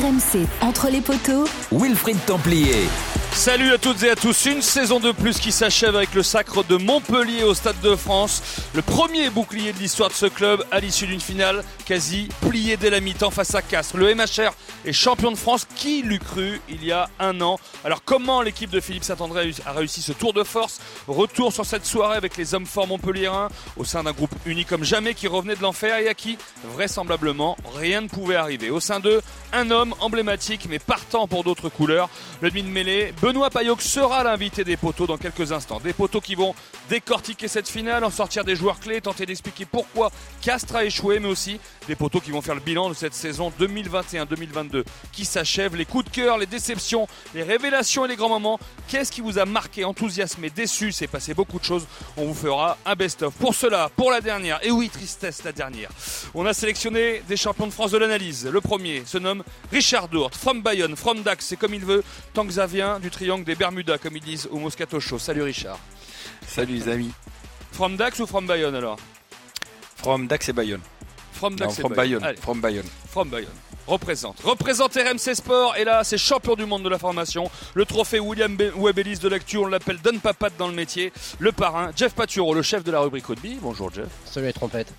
RMC, entre les poteaux, Wilfried Templier. Salut à toutes et à tous, une saison de plus qui s'achève avec le sacre de Montpellier au Stade de France. Le premier bouclier de l'histoire de ce club à l'issue d'une finale quasi pliée dès la mi-temps face à Castres. Le MHR est champion de France, qui l'eût cru il y a un an. Alors comment l'équipe de Philippe Saint-André a réussi ce tour de force? Retour sur cette soirée avec les hommes forts montpelliérains au sein d'un groupe uni comme jamais qui revenait de l'enfer et à qui vraisemblablement rien ne pouvait arriver. Au sein d'eux, un homme emblématique mais partant pour d'autres couleurs, le demi de mêlée, Benoît Payoc sera l'invité des poteaux dans quelques instants. Des poteaux qui vont décortiquer cette finale, en sortir des joueurs clés, tenter d'expliquer pourquoi Castres a échoué, mais aussi des poteaux qui vont faire le bilan de cette saison 2021-2022 qui s'achève. Les coups de cœur, les déceptions, les révélations et les grands moments. Qu'est-ce qui vous a marqué, enthousiasmé, déçu? C'est passé beaucoup de choses. On vous fera un best-of. Pour cela, pour la dernière, et oui, tristesse, la dernière, on a sélectionné des champions de France de l'analyse. Le premier se nomme Richard Dourte, from Bayonne, from Dax, c'est comme il veut, tant que ça vient du triangle des Bermudas, comme ils disent au Moscato Show. Salut Richard. Salut les amis. From Dax ou from Bayonne alors? From Dax et Bayonne. From Dax non, from et Bayonne. Bayonne. From Bayonne. From Bayonne. Représente RMC Sport, et là c'est champion du monde de la formation, le trophée William Webb-Ellis de l'actu, on l'appelle Don Papat dans le métier, le parrain Jeff Paturo, le chef de la rubrique rugby. Bonjour Jeff. Salut les trompettes.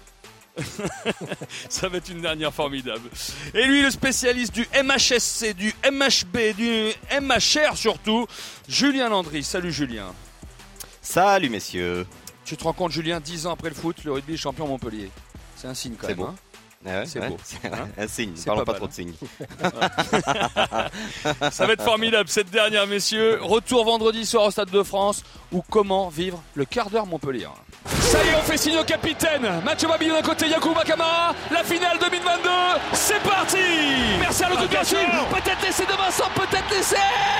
Ça va être une dernière formidable. Et lui, le spécialiste du MHSC, du MHB, du MHR surtout, Julien Landry. Salut Julien. Salut messieurs. Tu te rends compte Julien, 10 ans après le foot, le rugby est champion Montpellier. C'est un signe quand c'est même. Beau. Hein. Ouais, c'est beau. Hein, un signe, c'est parlons pas pas mal. trop de signes. Ça va être formidable cette dernière, messieurs. Retour vendredi soir au Stade de France, ou comment vivre le quart d'heure Montpellier. Ça y est, on fait signe au capitaine. Mathieu Babillon d'un côté, Yacouba Camara. La finale 2022, c'est parti. Merci à l'autre bien sûr. Peut-être l'essai de Vincent, peut-être l'essai.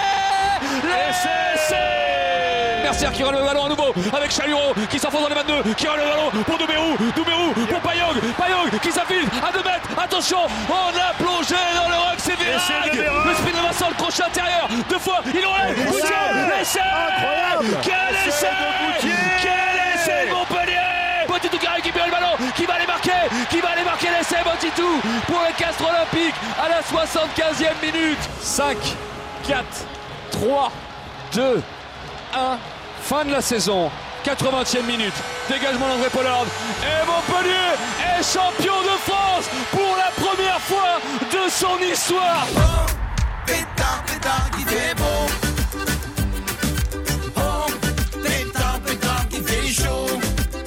Mercier qui relève le ballon à nouveau avec Chalureau qui s'enfonce dans les 22, qui relève le ballon pour Doumerou pour Payog qui s'affile à 2 mètres. Attention, on a plongé dans le rock, c'est Vérag. Le sprint de Vincent, le crochet intérieur, 2 fois, il relève. L'essai incroyable. Quel essai de Montpellier. Botitou qui a récupéré le ballon, qui va aller marquer l'essai. Botitou pour le Castres Olympique à la 75e minute. 5, 4, 3, 2, 1, fin de la saison, 80e minute, dégagement d'André Pollard, et Montpellier est champion de France pour la première fois de son histoire. Oh, pétard qui fait beau. Oh, pétard qui fait chaud.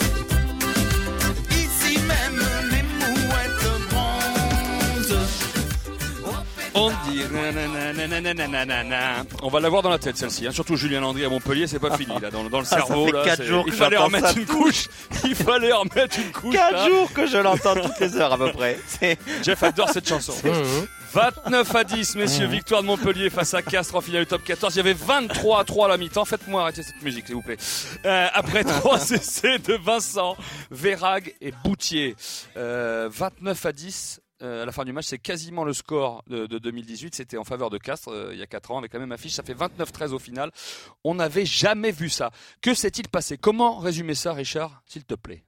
Ici même les mouettes bronzent. On dit nanana. On va l'avoir dans la tête celle-ci, hein. Surtout Julien Landry à Montpellier, c'est pas fini là, dans le cerveau. Ça fait 4 jours il que fallait j'entends remettre ça une couche. Il fallait remettre une couche. 4 jours que je l'entends toutes les heures à peu près. Jeff adore cette chanson. 29-10, messieurs, victoire de Montpellier face à Castres en finale du top 14. Il y avait 23-3 à la mi-temps. Faites-moi arrêter cette musique, s'il vous plaît. Après 3 essais de Vincent, Vérag et Boutier. 29-10. À la fin du match, c'est quasiment le score de 2018. C'était en faveur de Castres il y a 4 ans avec la même affiche. Ça fait 29-13 au final. On n'avait jamais vu ça. Que s'est-il passé? Comment résumer ça, Richard, s'il te plaît?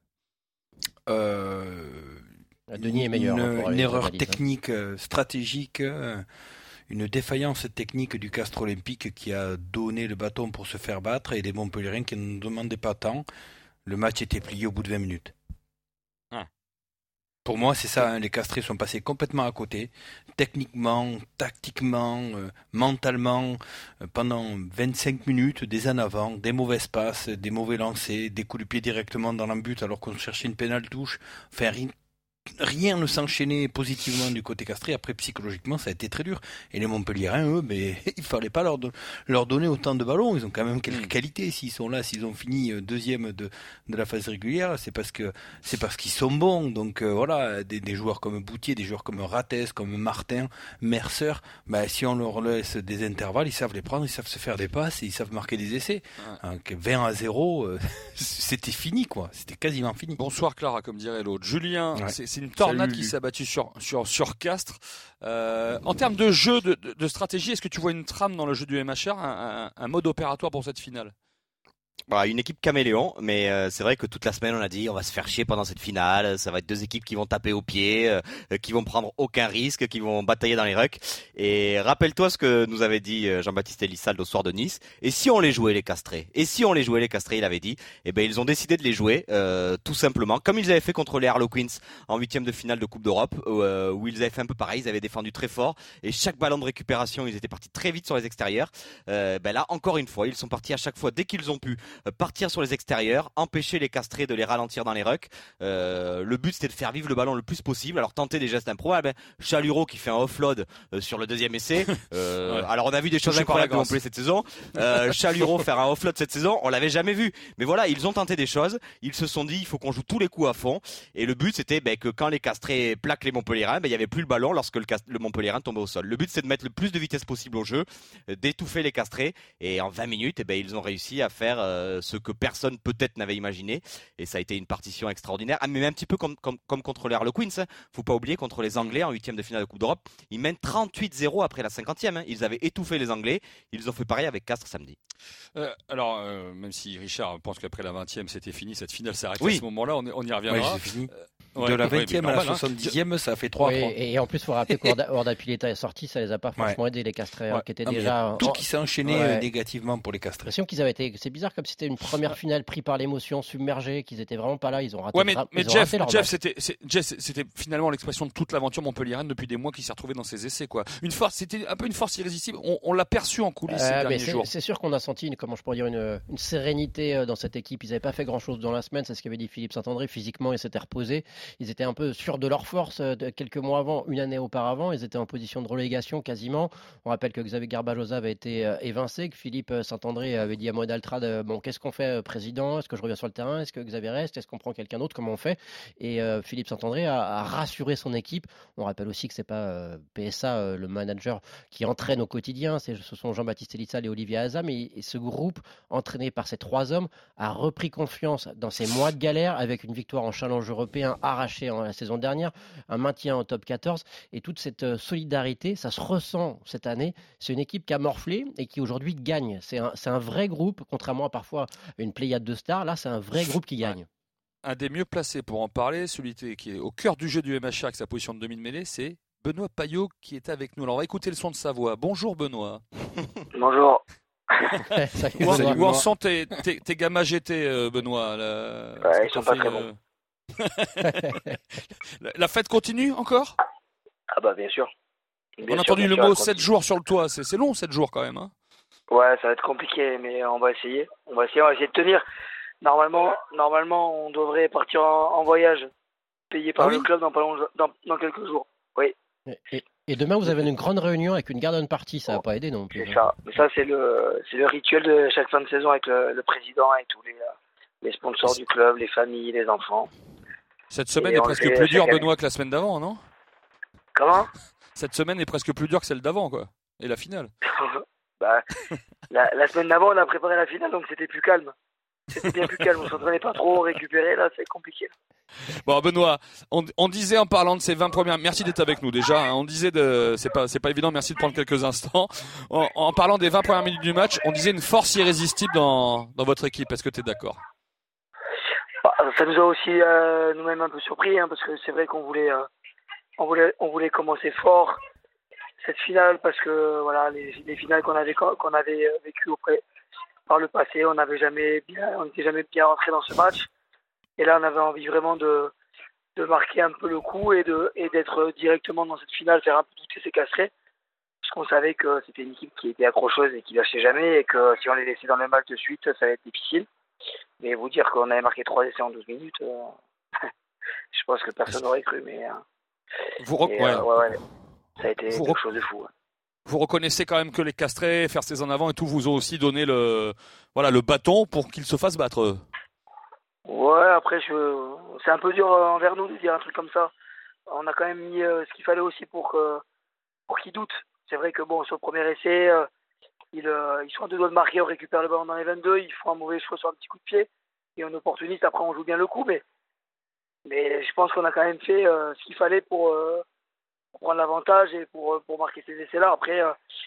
Denis est meilleur. Une erreur technique, stratégique, une défaillance technique du Castres Olympique qui a donné le bâton pour se faire battre, et des Montpelliérains qui ne demandaient pas tant. Le match était plié au bout de 20 minutes. Pour moi, c'est ça, hein, les Castrés sont passés complètement à côté, techniquement, tactiquement, mentalement, pendant 25 minutes, des en avant, des mauvaises passes, des mauvais lancers, des coups de pied directement dans l'embut alors qu'on cherchait une pénale touche. Enfin, rien ne s'enchaînait positivement du côté castré. Après, psychologiquement, ça a été très dur. Et les Montpelliérains, eux, mais il fallait pas leur donner autant de ballons. Ils ont quand même quelques qualités. S'ils sont là, s'ils ont fini deuxième de la phase régulière, c'est parce qu'ils sont bons. Donc voilà, des joueurs comme Boutier, des joueurs comme Rates, comme Martin, Mercer, si on leur laisse des intervalles, ils savent les prendre, ils savent se faire des passes et ils savent marquer des essais. Donc 20-0, c'était fini, quoi. C'était quasiment fini. Bonsoir Clara, comme dirait l'autre. Julien, c'est une tornade qui s'est abattue sur Castres. En termes de jeu, de stratégie, est-ce que tu vois une trame dans le jeu du MHR, un mode opératoire pour cette finale? Voilà, une équipe caméléon, mais c'est vrai que toute la semaine on a dit on va se faire chier pendant cette finale, ça va être deux équipes qui vont taper au pied, qui vont prendre aucun risque, qui vont batailler dans les rucks. Et rappelle-toi ce que nous avait dit Jean-Baptiste Elissalde au soir de Nice. Et si on les jouait les castrés? Et si on les jouait les castrés, il avait dit. Eh ben ils ont décidé de les jouer tout simplement, comme ils avaient fait contre les Harlequins en huitième de finale de Coupe d'Europe, où ils avaient fait un peu pareil, ils avaient défendu très fort et chaque ballon de récupération, ils étaient partis très vite sur les extérieurs. Ben là encore une fois, ils sont partis à chaque fois dès qu'ils ont pu partir sur les extérieurs, empêcher les castrés de les ralentir dans les rucks. Le but c'était de faire vivre le ballon le plus possible. Alors tenter des gestes improbables. Chaluro qui fait un offload sur le deuxième essai. Ouais. Alors on a vu des choses incroyables de Montpellier cette saison. Chaluro faire un offload cette saison, on l'avait jamais vu. Mais voilà, ils ont tenté des choses. Ils se sont dit il faut qu'on joue tous les coups à fond. Et le but c'était que quand les castrés plaquent les Montpelliérains, il y avait plus le ballon lorsque le Montpelliérain tombait au sol. Le but c'est de mettre le plus de vitesse possible au jeu, d'étouffer les castrés. Et en 20 minutes, ils ont réussi à faire ce que personne peut-être n'avait imaginé. Et ça a été une partition extraordinaire. Ah, mais un petit peu comme contre les Harlequins. Hein. Faut pas oublier, contre les Anglais en huitième de finale de Coupe d'Europe, ils mènent 38-0 après la 50e. Hein. Ils avaient étouffé les Anglais. Ils ont fait pareil avec Castres samedi. Alors, même si Richard pense qu'après la 20e c'était fini, cette finale s'est arrêtée Oui. à ce moment-là, on y reviendra. Ouais, c'est fini. Ouais, de la ouais, 20e mais à la normal, hein. 70e, ça a fait 3 Oui, 3. et en plus, il faut rappeler qu'Orda Pileta est sorti, ça les a pas franchement aidés, les castrés, Ouais. qui étaient Non, mais déjà. tout qui s'est enchaîné Ouais. négativement pour les J'ai castrés. l'impression qu'ils avaient été. C'est bizarre comme si c'était une première finale pris par l'émotion, submergée, qu'ils étaient vraiment pas là. Ils ont raté. Ouais, mais ils ont Jeff, raté leur Jeff, match. c'était finalement l'expression de toute l'aventure montpelliéraine depuis des mois qui s'est retrouvé dans ses essais, quoi. Une force, c'était un peu une force irrésistible. On l'a perçu en coulisses ces Mais derniers jours. c'est sûr qu'on a senti, comment je pourrais dire, une sérénité dans cette équipe. Ils n'avaient pas fait grand-chose dans la semaine, c'est ce qu'avait dit Philippe Saint-André. Physiquement, ils s'étaient reposés. Ils étaient un peu sûrs de leur force quelques mois avant, une année auparavant. Ils étaient en position de relégation quasiment. On rappelle que Xavier Garbajosa avait été évincé, que Philippe Saint-André avait dit à Mohamed Altrad, bon, qu'est-ce qu'on fait, président? Est-ce que je reviens sur le terrain? Est-ce que Xavier reste? Est-ce qu'on prend quelqu'un d'autre? Comment on fait? Et Philippe Saint-André a rassuré son équipe. On rappelle aussi que c'est pas PSA, le manager, qui entraîne au quotidien. Ce sont Jean-Baptiste Elissalde et Olivier Hazam. Et ce groupe, entraîné par ces trois hommes, a repris confiance dans ces mois de galère avec une victoire en challenge européen arrachée la saison dernière, un maintien en top 14 et toute cette solidarité, ça se ressent cette année. C'est une équipe qui a morflé et qui aujourd'hui gagne. C'est un vrai groupe, contrairement à parfois une pléiade de stars. Là, c'est un vrai groupe qui gagne. Un des mieux placés pour en parler, celui qui est au cœur du jeu du MHR avec sa position de demi-mêlée, c'est Benoît Payot qui est avec nous. Alors on va écouter le son de sa voix. Bonjour Benoît. Bonjour. Où en sont tes gamma GT, Benoît Ouais, ils sont pas très bons. La fête continue encore? Ah bah bien sûr. On a entendu le mot 7 jours sur le toit. C'est long 7 jours quand même. Hein. Ouais, ça va être compliqué, mais on va essayer. On va essayer de tenir. Normalement, on devrait partir en voyage, payé par le club dans quelques jours. Oui. Et demain, vous avez une grande réunion avec une garden party, ça va pas aider non plus. C'est ça. Mais ça, c'est le rituel de chaque fin de saison avec le président et tous les sponsors du club, les familles, les enfants. Cette semaine est presque plus dure, Benoît, que la semaine d'avant, non? Comment? Cette semaine est presque plus dure que celle d'avant, quoi. Et la finale. Bah, la semaine d'avant, on a préparé la finale, donc c'était plus calme. C'était bien plus calme. On s'entraînait pas trop, récupérer, là, c'est compliqué. Bon, Benoît, on disait en parlant de ces 20 premières... Merci d'être avec nous déjà. Hein, on disait c'est pas évident, merci de prendre quelques instants. En parlant des 20 premières minutes du match, on disait une force irrésistible dans votre équipe. Est-ce que tu es d'accord? Ça nous a aussi nous-mêmes un peu surpris, hein, parce que c'est vrai qu'on voulait commencer fort cette finale, parce que voilà, les finales qu'on avait vécues par le passé, on n'était jamais bien rentré dans ce match. Et là, on avait envie vraiment de marquer un peu le coup et d'être directement dans cette finale, faire un peu douter ces castrés, parce qu'on savait que c'était une équipe qui était accrocheuse et qui lâchait jamais, et que si on les laissait dans le match de suite, ça allait être difficile. Mais vous dire qu'on avait marqué 3 essais en 12 minutes, je pense que personne n'aurait cru. Mais ça a été quelque chose de fou. Ouais. Vous reconnaissez quand même que les castrés, faire ses en avant et tout, vous ont aussi donné le bâton pour qu'ils se fassent battre. Ouais, après, c'est un peu dur envers nous de dire un truc comme ça. On a quand même mis ce qu'il fallait aussi pour qu'ils doutent. C'est vrai que sur le premier essai, ils sont à 2 doigts de marquer, on récupère le ballon dans les 22, ils font un mauvais choix sur un petit coup de pied, et on opportuniste, après on joue bien le coup, mais je pense qu'on a quand même fait ce qu'il fallait pour prendre l'avantage et pour marquer ces essais-là. Après,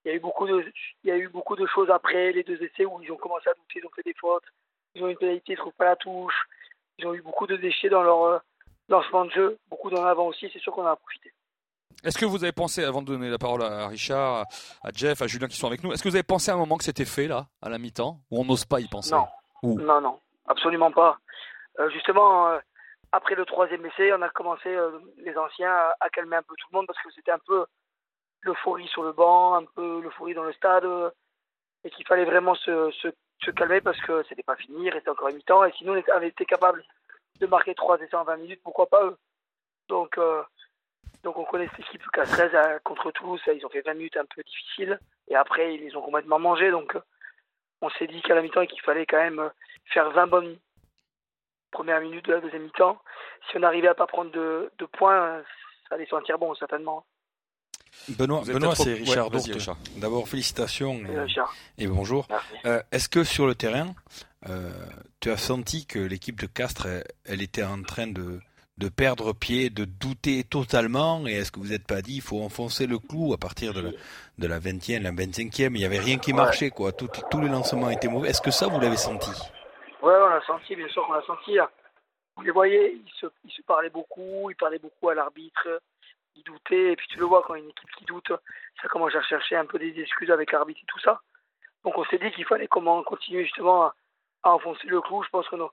il y a eu beaucoup de choses après les 2 essais où ils ont commencé à douter, ils ont fait des fautes, ils ont une pénalité, ils trouvent pas la touche, ils ont eu beaucoup de déchets dans leur lancement de jeu, beaucoup d'en avant aussi, c'est sûr qu'on en a profité. Est-ce que vous avez pensé, avant de donner la parole à Richard, à Jeff, à Julien qui sont avec nous, est-ce que vous avez pensé à un moment que c'était fait là, à la mi-temps, ou on n'ose pas y penser? Non, Ou... non, absolument pas. Justement, après le 3e essai, on a commencé, les anciens, à calmer un peu tout le monde parce que c'était un peu l'euphorie sur le banc, un peu l'euphorie dans le stade, et qu'il fallait vraiment se calmer parce que c'était pas fini, il restait encore une mi-temps, et sinon on avait été capable de marquer 3 essais en 20 minutes, pourquoi pas eux. Donc on connaît cette équipe K13 contre Toulouse, ils ont fait 20 minutes un peu difficiles, et après ils les ont complètement mangés, donc on s'est dit qu'à la mi-temps qu'il fallait quand même faire 20 bonnes premières minutes de la 2e mi-temps. Si on arrivait à pas prendre de points, ça allait sentir bon certainement. Benoît, c'est Richard vas-y, Dourte. Richard. D'abord, félicitations Richard. et bonjour. Merci. Est-ce que sur le terrain, tu as senti que l'équipe de Castres, elle était en train de perdre pied, de douter totalement? Et est-ce que vous n'êtes pas dit, il faut enfoncer le clou à partir de la 20e, la 25e? Il n'y avait rien qui marchait, quoi. Tous les lancements étaient mauvais. Est-ce que ça, vous l'avez senti? Ouais, on l'a senti, bien sûr qu'on l'a senti. Vous les voyez, ils se parlaient beaucoup à l'arbitre, ils doutaient, et puis tu le vois, quand une équipe qui doute, ça commence à chercher un peu des excuses avec l'arbitre et tout ça. Donc on s'est dit qu'il fallait continuer justement à enfoncer le clou. Je pense que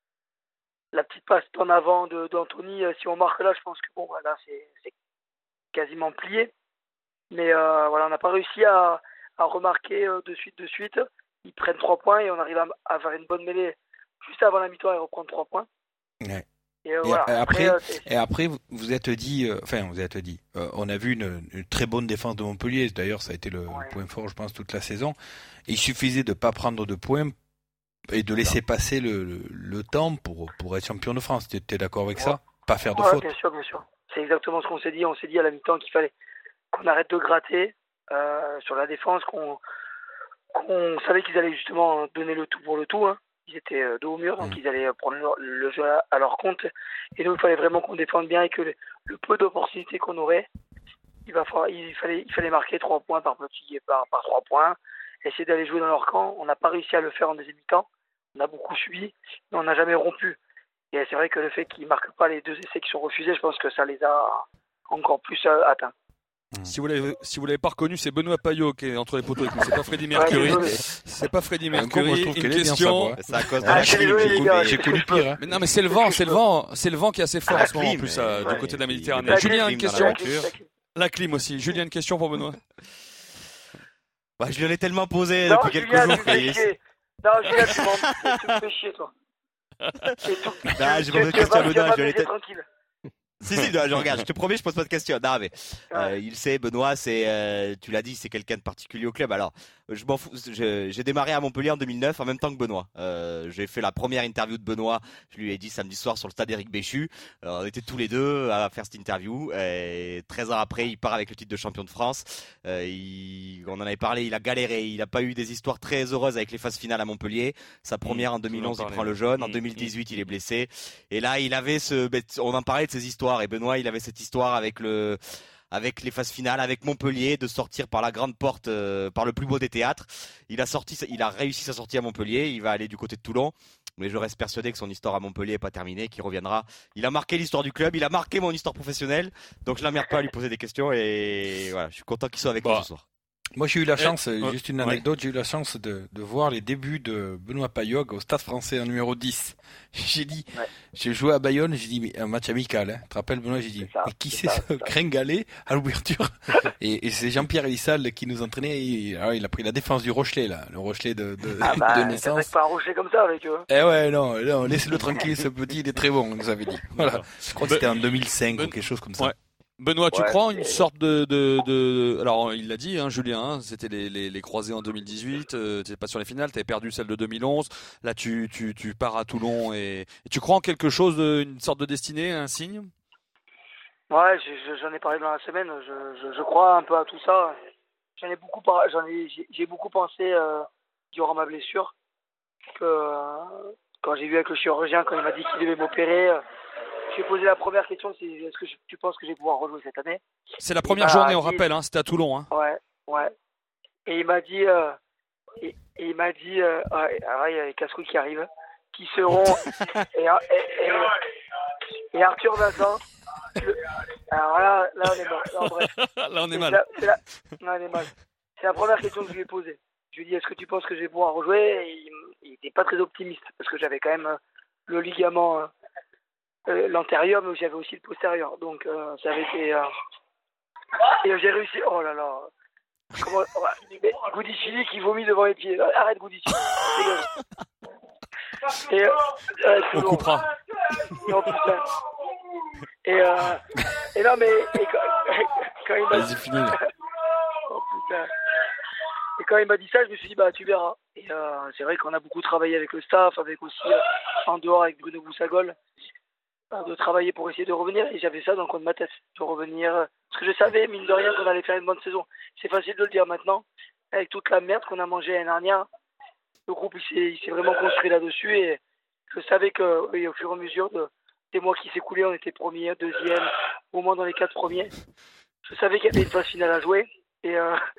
la petite passe en avant d'Anthony, si on marque là, je pense que bon, voilà, c'est quasiment plié. Mais voilà, on n'a pas réussi à remarquer de suite. Ils prennent 3 points et on arrive à faire une bonne mêlée juste avant la mi-temps et reprendre 3 points. Ouais. Et, voilà. Après, vous êtes dit, on a vu une très bonne défense de Montpellier. D'ailleurs, ça a été le point fort, je pense, toute la saison. Il suffisait de pas prendre de points et de laisser passer le temps pour être champion de France. Tu es d'accord avec ça? Pas faire de faute? Bien sûr. C'est exactement ce qu'on s'est dit. On s'est dit à la mi-temps qu'il fallait qu'on arrête de gratter sur la défense, qu'on savait qu'ils allaient justement donner le tout pour le tout. Hein. Ils étaient dos au mur, donc ils allaient prendre le jeu à leur compte. Et nous, il fallait vraiment qu'on défende bien et que le peu d'opportunités qu'on aurait, il fallait marquer 3 points par 3 points, essayer d'aller jouer dans leur camp. On n'a pas réussi à le faire en 2e mi-temps. On a beaucoup subi, mais on n'a jamais rompu. Et c'est vrai que le fait qu'ils ne marquent pas les 2 essais qui sont refusés, je pense que ça les a encore plus atteints. Si vous l'avez pas reconnu, c'est Benoît Payot qui est entre les poteaux avec nous. C'est pas Freddie Mercury. C'est pas Freddie Mercury. Moi, je trouve Une qu'elle est bien, question. C'est à cause de la J'ai connu pire. Hein. Mais non, mais c'est le vent qui est assez fort en ce moment en plus du côté de la Méditerranée. Julien, une question. La clim aussi. Julien, une question pour Benoît. Bah, je lui en ai tellement posé depuis quelques jours. Non, Julien, tu me fais chier, toi. J'ai pas de question à Benoît. Tranquille. Si, je regarde, je te promets, je pose pas de questions. Non, mais il sait, Benoît, tu l'as dit, c'est quelqu'un de particulier au club. Alors, je m'en fous. J'ai démarré à Montpellier en 2009 en même temps que Benoît. J'ai fait la première interview de Benoît. Je lui ai dit samedi soir sur le stade Éric Béchu. On était tous les deux à faire cette interview. Et 13 ans après, il part avec le titre de champion de France. On en avait parlé. Il a galéré. Il n'a pas eu des histoires très heureuses avec les phases finales à Montpellier. Sa première en 2011, il prend le jaune. En 2018, il est blessé. Et là, il avait on en parlait de ses histoires. Et Benoît, il avait cette histoire avec les phases finales, avec Montpellier, de sortir par la grande porte, par le plus beau des théâtres. Il a réussi sa sortie à Montpellier. Il va aller du côté de Toulon. Mais je reste persuadé que son histoire à Montpellier n'est pas terminée, qu'il reviendra. Il a marqué l'histoire du club, il a marqué mon histoire professionnelle. Donc je l'emmerde pas à lui poser des questions. Et voilà, je suis content qu'il soit avec nous ce soir. Moi, j'ai eu la chance, juste une anecdote, j'ai eu la chance de voir les débuts de Benoît Payot au Stade Français en numéro 10. J'ai joué à Bayonne, j'ai dit, mais un match amical, hein. Tu te rappelles, Benoît, j'ai dit, mais qui c'est ce gringalet à l'ouverture? Et c'est Jean-Pierre Elissal qui nous entraînait, il a pris la défense du Rochelet, là, le Rochelet de naissance. C'est pas un Rochelet comme ça avec eux. Eh ouais, non, laissez-le tranquille, ce petit, il est très bon, on nous avait dit. Voilà. Je crois que c'était en 2005 ou quelque chose comme ça. Ouais. Benoît, tu crois en une sorte de... Alors, il l'a dit, hein, Julien, hein, c'était les croisés en 2018, t'étais pas sur les finales, t'avais perdu celle de 2011, là tu pars à Toulon et tu crois en quelque chose, une sorte de destinée, un signe? Ouais, j'en ai parlé dans la semaine, je crois un peu à tout ça. J'ai beaucoup pensé durant ma blessure, que quand j'ai vu avec le chirurgien, quand il m'a dit qu'il devait m'opérer... J'ai posé la première question, c'est est-ce que tu penses que je vais pouvoir rejouer cette année? C'est la première journée, on rappelle, hein, c'était à Toulon. Hein. Ouais. Et il m'a dit, il m'a dit, ah, il y a les casse-couilles qui arrivent, qui seront, et Arthur Vincent. Alors là, on est mal. Non, bref. Là, on est mal. Là, on est mal. C'est la première question que je lui ai posée. Je lui ai dit, est-ce que tu penses que je vais pouvoir rejouer? Et il n'était pas très optimiste parce que j'avais quand même le ligament l'antérieur, mais j'avais aussi le postérieur. Donc ça avait été. Et j'ai réussi. Oh là là. Comment... Goudicini qui vomit devant les pieds. Arrête Goudicini. Et On coupera. Non, putain. Et non, mais quand il m'a Vas-y, fini. Là. Oh putain. Et quand il m'a dit ça, je me suis dit, bah tu verras. Et c'est vrai qu'on a beaucoup travaillé avec le staff, avec aussi en dehors avec Bruno Boussagol, de travailler pour essayer de revenir. Et j'avais ça dans le coin de ma tête, de revenir. Parce que je savais, mine de rien, qu'on allait faire une bonne saison. C'est facile de le dire maintenant, avec toute la merde qu'on a mangée l'année dernière. Le groupe, il s'est vraiment construit là-dessus. Et je savais qu'au fur et à mesure des mois qui s'écoulaient, on était premier, deuxième, au moins dans les 4 premiers. Je savais qu'il y avait une phase finale à jouer. Et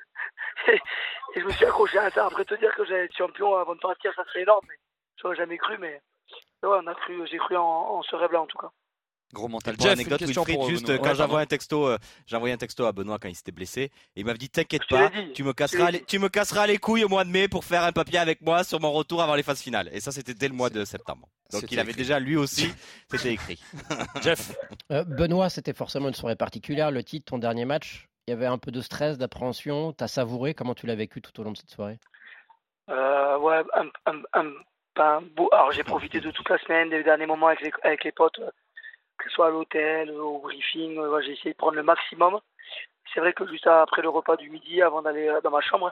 je me suis accroché à ça. Après te dire que j'allais être champion avant de partir, ça serait énorme. Mais j'aurais jamais cru. Mais ouais, j'ai cru en ce rêve-là en tout cas. Gros mental. Jeff, Pour anecdote, une question Wilfried, pour juste Benoît. quand Ouais, j'ai envoyé un texto à Benoît quand il s'était blessé, et il m'avait dit t'inquiète Je te l'ai pas, dit. tu me casseras les couilles au mois de mai pour faire un papier avec moi sur mon retour avant les phases finales. Et ça, c'était dès le mois de septembre. Donc C'était il avait écrit. déjà lui aussi, c'était écrit. Jeff, Benoît, c'était forcément une soirée particulière. Le titre, ton dernier match, il y avait un peu de stress, d'appréhension. T'as savouré? Comment tu l'as vécu tout au long de cette soirée? Ouais, alors j'ai profité de toute la semaine, des derniers moments avec les potes, que ce soit à l'hôtel, au briefing. J'ai essayé de prendre le maximum. C'est vrai que juste après le repas du midi, avant d'aller dans ma chambre,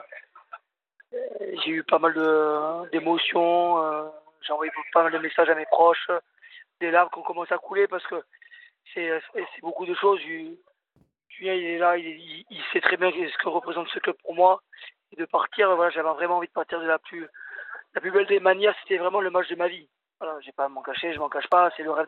j'ai eu pas mal d'émotions. J'ai envoyé pas mal de messages à mes proches, des larmes qui ont commencé à couler parce que c'est beaucoup de choses. Julien, il est là, il sait très bien ce que représente ce club pour moi. Et de partir, voilà, j'avais vraiment envie de partir de la plus belle des manières. C'était vraiment le match de ma vie. Voilà, j'ai pas à m'en cacher, je m'en cache pas. C'est le rêve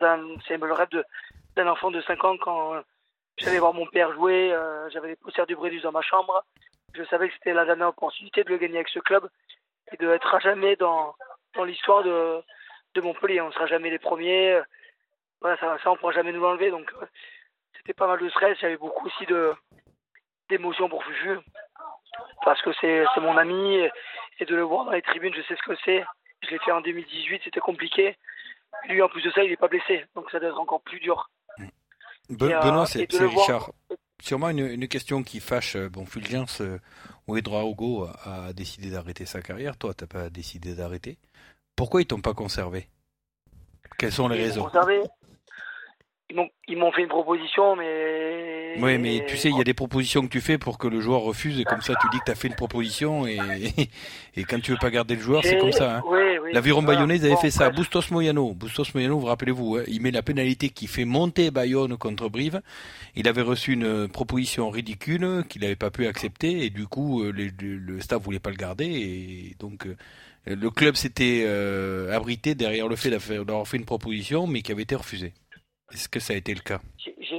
d'un enfant de 5 ans quand j'allais voir mon père jouer. J'avais les posters du Brédus dans ma chambre. Je savais que c'était la dernière opportunité de le gagner avec ce club et de être à jamais dans l'histoire de Montpellier. On sera jamais les premiers. Voilà, ça on pourra jamais nous l'enlever. Donc c'était pas mal de stress. J'avais beaucoup aussi d'émotions pour Fufu parce que c'est mon ami et de le voir dans les tribunes, je sais ce que c'est. Je l'ai fait en 2018, c'était compliqué. Lui, en plus de ça, il n'est pas blessé, donc ça doit être encore plus dur. Benoît, et c'est de le voir- Richard. Sûrement une question qui fâche. Fulgence ou Edouard Hugo a décidé d'arrêter sa carrière. Toi, t'as pas décidé d'arrêter. Pourquoi ils t'ont pas conservé? Quelles sont les Ils m'ont raisons? conservé. Ils m'ont fait une proposition, mais... Oui, mais tu sais, il y a des propositions que tu fais pour que le joueur refuse, et comme ça, tu dis que tu as fait une proposition, et quand tu veux pas garder le joueur, c'est comme ça. Hein. Oui. L'Aviron Voilà. Bayonnais, ils avaient Bon, fait ça. bref. Bustos Moyano, vous rappelez-vous, hein, il met la pénalité qui fait monter Bayonne contre Brive. Il avait reçu une proposition ridicule qu'il n'avait pas pu accepter, et du coup, le staff voulait pas le garder, et donc le club s'était abrité derrière le fait d'avoir fait une proposition, mais qui avait été refusée. Est-ce que ça a été le cas?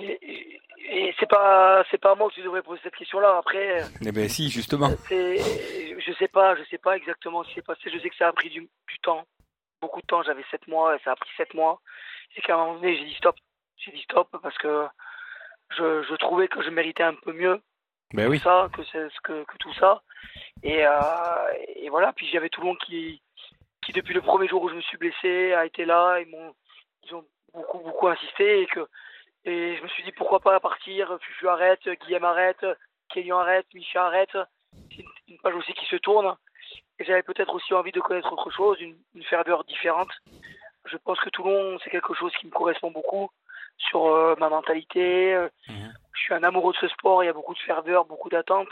Et c'est pas à moi que tu devrais poser cette question-là. Après, Eh ben si, justement. je sais pas exactement ce qui s'est passé. Je sais que ça a pris du temps, beaucoup de temps. J'avais 7 mois et ça a pris 7 mois. Et qu'à un moment donné, j'ai dit stop parce que je trouvais que je méritais un peu mieux Ben oui. ça que tout ça. Et voilà. Puis j'avais tout le monde qui depuis le premier jour où je me suis blessé a été là. Ils ont beaucoup insisté et je me suis dit pourquoi pas partir. Fufu arrête, Guillaume arrête, Kélian arrête, Micha arrête. C'est une page aussi qui se tourne. Et j'avais peut-être aussi envie de connaître autre chose, une ferveur différente. Je pense que Toulon, c'est quelque chose qui me correspond beaucoup sur ma mentalité. Je suis un amoureux de ce sport, il y a beaucoup de ferveur, beaucoup d'attente.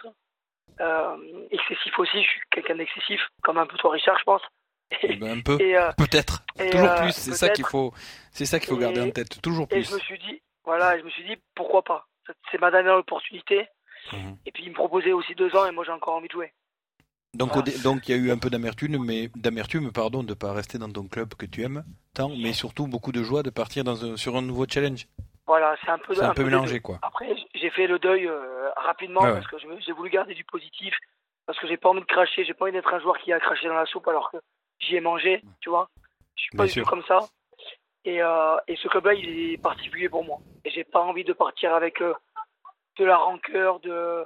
Excessif aussi, je suis quelqu'un d'excessif, comme un peu toi Richard, je pense. Un peu, Et, peut-être, et, toujours plus. C'est ça qu'il peut-être. faut garder en tête, toujours Et plus. je me suis dit, pourquoi pas. C'est ma dernière opportunité. Et puis il me proposait aussi 2 ans et moi j'ai encore envie de jouer. Donc Voilà. donc il y a eu un peu d'amertume, pardon, de pas rester dans ton club que tu aimes tant, mais surtout beaucoup de joie de partir sur un nouveau challenge. Voilà, c'est un peu mélangé, des deux. quoi. Après, j'ai fait le deuil rapidement Ouais. parce que j'ai voulu garder du positif. parce que j'ai pas envie de cracher, j'ai pas envie d'être un joueur qui a craché dans la soupe alors que j'y ai mangé, tu vois. Je suis pas Bien du sûr. tout comme ça. Et ce club-là, il est particulier pour moi. Et j'ai pas envie de partir avec de la rancœur, de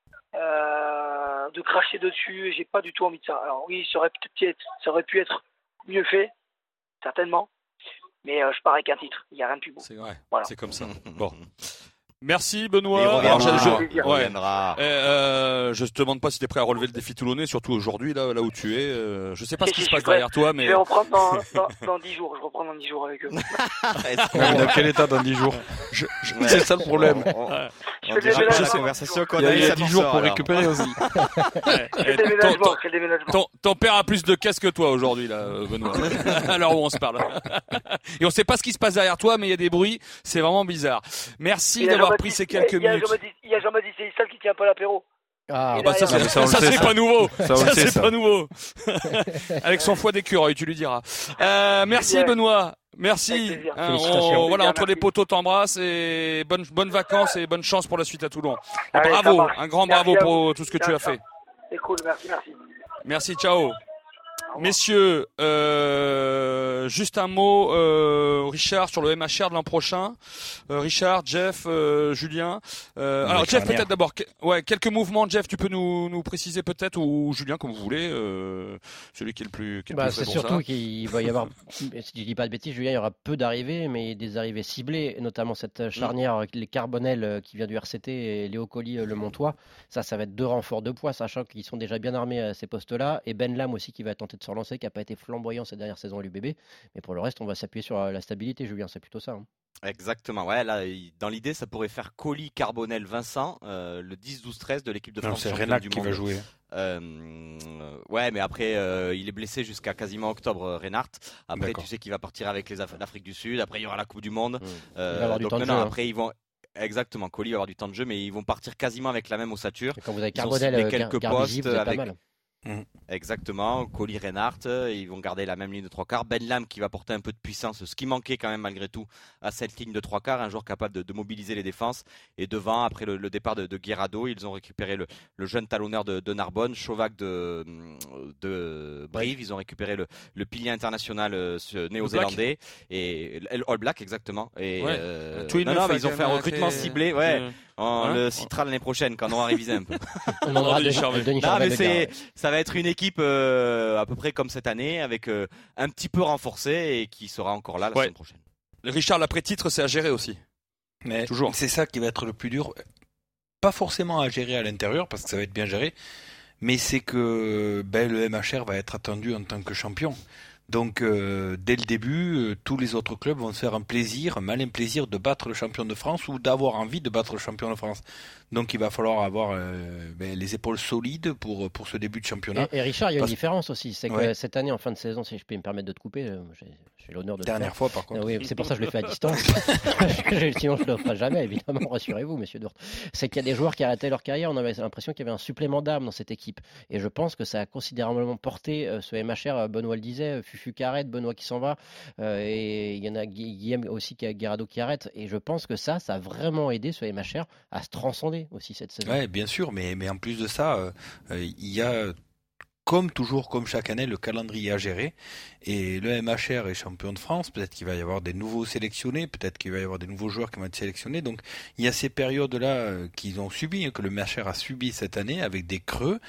cracher dessus. J'ai pas du tout envie de ça. Alors oui, ça aurait pu être mieux fait, certainement. Mais je pars avec un titre. Il y a rien de plus beau. C'est vrai. Voilà. C'est comme ça. Bon. Merci Mais Benoît. il reviendra. Alors, Il ouais. reviendra. Je te demande pas si tu es prêt à relever le défi toulonnais, surtout aujourd'hui là où tu es. Je sais pas ce qui Si, se je passe suis prêt. derrière toi, mais Je vais reprendre dans 10 jours. Je reprends dans 10 jours avec eux. Dans quel état dans 10 jours Ouais. C'est ça le problème. Je On fais le dira pas déménagement. la conversation qu'on Il a y eue a cette 10 jours soir, pour alors. récupérer aussi. Je fais le déménagement. Je fais le déménagement. ton père a plus de casse que toi aujourd'hui là, Benoît. Alors où on se parle. Et on sait pas ce qui se passe derrière toi, mais il y a des bruits. C'est vraiment bizarre. Merci Il y a d'avoir Jean-Baptiste- pris ces quelques il y a minutes. Il y a Jean-Baptiste Célestal qui tient pas l'apéro. Ah, Ah bah ça, Non, mais ça, on le sait, c'est ça. pas nouveau. Ça, on le sait, c'est ça. pas nouveau. Avec son foie d'écureuil, tu lui diras. Merci Bien. Benoît. Merci. Avec plaisir. Félicitations. Voilà, Bien, entre les merci. poteaux t'embrasse et bonnes vacances et bonne chance pour la suite à Toulon. Et Allez, ça bravo, marche. un grand Merci bravo à pour vous. tout ce que tu as fait. C'est cool, merci. Merci, ciao. revoir. Messieurs, juste un mot, Richard, sur le MHR de l'an prochain. Richard, Jeff, Julien. Alors Jeff, charnière. peut-être d'abord, quelques mouvements. Jeff, tu peux nous préciser peut-être, ou Julien, comme vous voulez, celui qui est le plus Bah, frais c'est pour surtout ça. qu'il va y avoir, si je dis pas de bêtises, Julien, il y aura peu d'arrivées, mais des arrivées ciblées, et notamment cette charnière avec les Carbonel qui vient du RCT et Léo Colli le Montois. Ça va être deux renforts de poids, sachant qu'ils sont déjà bien armés à ces postes-là. Et Ben Lam aussi qui va tenter de se relancer, qui n'a pas été flamboyant cette dernière saison à l'UBB. Mais pour le reste, on va s'appuyer sur la stabilité, Julien, c'est plutôt ça. Hein. Exactement, ouais, là, dans l'idée, ça pourrait faire Colli, Carbonel, Vincent, le 10-12-13 de l'équipe de Non, France. c'est championne Renac du qui monde. va jouer. Ouais, mais après, il est blessé jusqu'à quasiment octobre, Reinhardt. Après, D'accord. tu sais qu'il va partir avec l'Afrique du Sud. Après, il y aura la Coupe du Monde. Il va avoir du Donc temps de non, jeu, hein. après, ils vont. Exactement, Colli va avoir du temps de jeu, mais ils vont partir quasiment avec la même ossature. Et quand vous avez Ils ont Carbonel, ciblé quelques Garbisi, postes vous êtes avec- pas mal. Exactement, Colli, Reinhardt, ils vont garder la même ligne de trois quarts. Ben Lam qui va porter un peu de puissance, ce qui manquait quand même malgré tout à cette ligne de trois quarts, un joueur capable de mobiliser les défenses. Et devant, après le départ de Guirado, ils ont récupéré le jeune talonneur de Narbonne, Chauvac de Brive. Ils ont récupéré le pilier international néo-zélandais et le All Black exactement. Et Ouais. mais ils ont fait un recrutement ciblé. Ouais, on Hein le citera l'année prochaine quand on aura révisé un peu. On aura Denis Charvet. Denis Non, Charvet mais de Gare, ouais. ça va être une équipe à peu près comme cette année, avec un petit peu renforcée et qui sera encore là la Ouais. semaine prochaine. Richard, l'après-titre, c'est à gérer aussi. Mais Toujours. c'est ça qui va être le plus dur. Pas forcément à gérer à l'intérieur, parce que ça va être bien géré, mais c'est que le MHR va être attendu en tant que champion. Donc, dès le début, tous les autres clubs vont se faire un malin plaisir de battre le champion de France ou d'avoir envie de battre le champion de France. Donc, il va falloir avoir les épaules solides pour ce début de championnat. Et Richard, il y a une Parce- différence aussi, c'est que Ouais. cette année, en fin de saison, si je peux me permettre de te couper, j'ai l'honneur de le faire. Dernière fois, par contre. Ah oui, c'est pour ça que je le fais à distance. Sinon, je ne le ferai jamais, évidemment, rassurez-vous, monsieur Dourte. C'est qu'il y a des joueurs qui arrêtaient leur carrière, on avait l'impression qu'il y avait un supplément d'âme dans cette équipe. Et je pense que ça a considérablement porté ce MHR, Benoît le disait, Fufu qui arrête, Benoît qui s'en va, et il y en a Guillaume aussi, Guirado qui arrête. Et je pense que ça a vraiment aidé ce MHR à se transcender aussi cette saison. Ouais, bien sûr, mais en plus de ça, il y a, comme toujours, comme chaque année, le calendrier à gérer. Et le MHR est champion de France. Peut-être qu'il va y avoir des nouveaux sélectionnés, peut-être qu'il va y avoir des nouveaux joueurs qui vont être sélectionnés. Donc, il y a ces périodes-là qu'ils ont subies, que le MHR a subi cette année, avec des creux.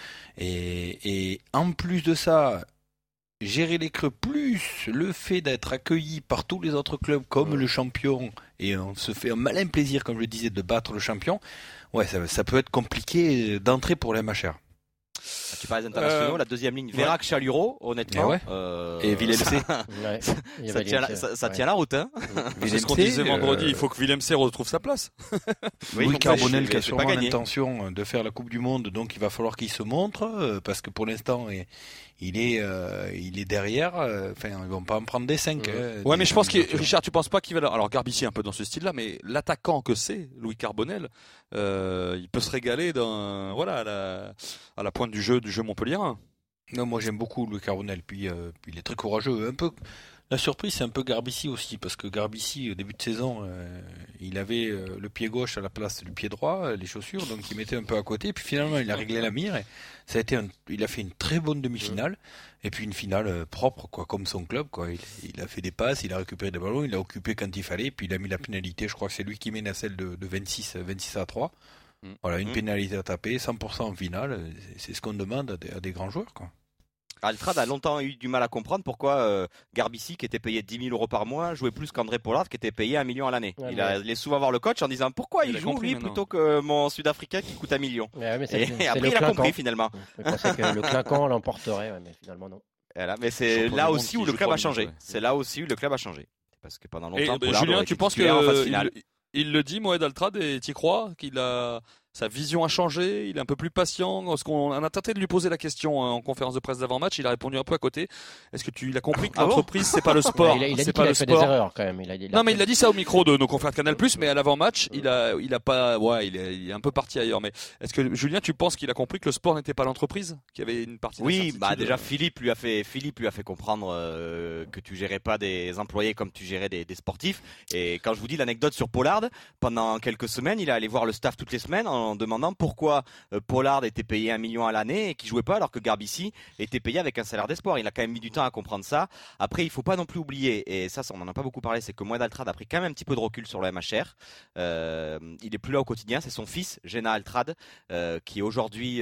Et en plus de ça, gérer les creux, plus le fait d'être accueilli par tous les autres clubs comme le champion, et on se fait un malin plaisir, comme je le disais, de battre le champion. Ouais, ça peut être compliqué d'entrer pour les MHR. Tu parles des internationaux, la deuxième ligne, Vérac, Chaluro, honnêtement. Ouais. Et Villemc. Ouais. Il y Ça avait tient, les- ça ouais. tient la route, hein. C'est ce qu'on disait vendredi. Il faut que Willem C retrouve sa place. Oui, Louis donc ça, Carbonel je- qui a c'est pas sûrement gagné. l'intention de faire la Coupe du Monde, donc il va falloir qu'il se montre, parce que pour l'instant, il est derrière. Enfin, ils vont pas en prendre des 5. Ouais, mais je pense que Richard, tu penses pas qu'il va. Alors Garbissi un peu dans ce style-là, mais l'attaquant que c'est, Louis Carbonel, il peut se régaler à la pointe du jeu montpelliérain. Non, moi j'aime beaucoup Louis Carbonel, puis il est très courageux, un peu La surprise, c'est un peu Garbici aussi, parce que Garbici, au début de saison, il avait le pied gauche à la place du pied droit, les chaussures, donc il mettait un peu à côté, puis finalement il a réglé la mire, et il a fait une très bonne demi-finale, et puis une finale propre, quoi, comme son club, quoi. Il a fait des passes, il a récupéré des ballons, il a occupé quand il fallait, puis il a mis la pénalité, je crois que c'est lui qui mène à celle de 26-3. Voilà, une pénalité à taper, 100% en finale, c'est ce qu'on demande à des grands joueurs, quoi. Altrad a longtemps eu du mal à comprendre pourquoi Garbici, qui était payé 10 000 € par mois, jouait plus qu'André Pollard, qui était payé 1 million à l'année. Ouais, il allait souvent voir le coach en disant pourquoi il joue lui maintenant. plutôt que mon Sud-Africain qui coûte 1 million. Mais Et après il a compris finalement. Je pensais que le clinquant l'emporterait, mais finalement non. Voilà, mais c'est Champion là du monde aussi qui où le joue club 3 a changé. minutes, ouais. C'est là aussi où le club a changé. Parce que pendant Et longtemps, Pollard Julien, aurait tu été penses titulaire en phase que finale. il le dit, Moed Altrad, et t'y crois qu'il a sa vision a changé, il est un peu plus patient. Parce qu'on a tenté de lui poser la question en conférence de presse d'avant-match, il a répondu un peu à côté. Est-ce que il a compris que Ah bon l'entreprise c'est pas le sport, Il a dit c'est qu'il pas avait le fait des sport. erreurs quand même. Non mais il a dit ça au micro de nos confrères de Canal+, mais à l'avant-match, il a pas, il est un peu parti ailleurs. Mais est-ce que Julien, tu penses qu'il a compris que le sport n'était pas l'entreprise, qu'il y avait une partie Oui, d'incertitude, déjà Philippe lui a fait comprendre que tu gérais pas des employés comme tu gérais des sportifs. Et quand je vous dis l'anecdote sur Pollard, pendant quelques semaines, il est allé voir le staff toutes les semaines en demandant pourquoi Pollard était payé 1 million à l'année et qu'il jouait pas alors que Garbici était payé avec un salaire d'espoir. Il a quand même mis du temps à comprendre ça. Après, il faut pas non plus oublier, et ça on en a pas beaucoup parlé, c'est que Moed Altrad a pris quand même un petit peu de recul sur le MHR. Il est plus là au quotidien, c'est son fils Gena Altrad qui est aujourd'hui